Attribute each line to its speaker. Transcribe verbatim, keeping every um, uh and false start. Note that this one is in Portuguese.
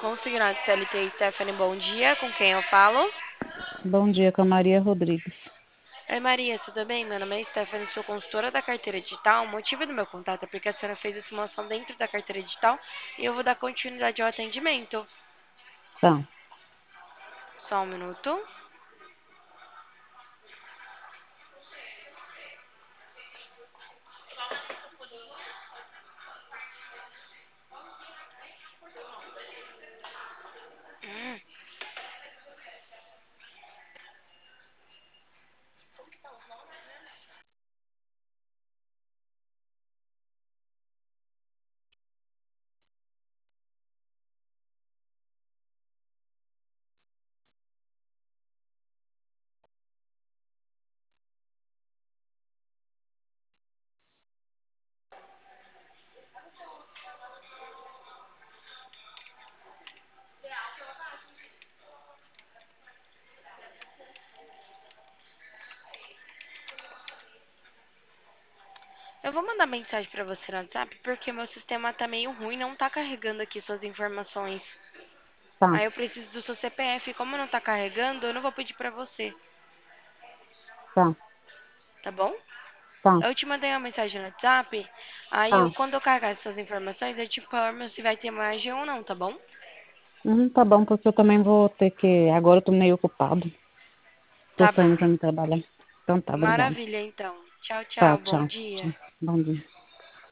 Speaker 1: Consignado C L T Stephanie, bom dia. Com quem eu falo?
Speaker 2: Bom dia, com a Maria Rodrigues.
Speaker 1: Oi, Maria, tudo bem? Meu nome é Stephanie, sou consultora da carteira digital. O motivo do meu contato é porque a senhora fez a simulação dentro da carteira digital e eu vou dar continuidade ao atendimento.
Speaker 2: Tá,
Speaker 1: Só um minuto. Eu vou mandar mensagem pra você no WhatsApp porque meu sistema tá meio ruim, não tá carregando aqui suas informações.
Speaker 2: tá,
Speaker 1: Aí eu preciso do seu C P F. Como não tá carregando, eu não vou pedir pra você,
Speaker 2: tá,
Speaker 1: tá bom?
Speaker 2: tá,
Speaker 1: Eu te mandei uma mensagem no WhatsApp. Aí eu,
Speaker 2: tá.
Speaker 1: quando eu carregar essas informações, eu te informo se vai ter margem ou não, tá bom?
Speaker 2: Uhum, tá bom, porque eu também vou ter que. Agora eu tô meio ocupado. Tô
Speaker 1: Tá bom.
Speaker 2: saindo pra me trabalhar. Então tá, obrigada.
Speaker 1: Maravilha, então. Tchau,
Speaker 2: Tá,
Speaker 1: tchau. Bom
Speaker 2: tchau.
Speaker 1: dia.
Speaker 2: Tchau. Bom dia.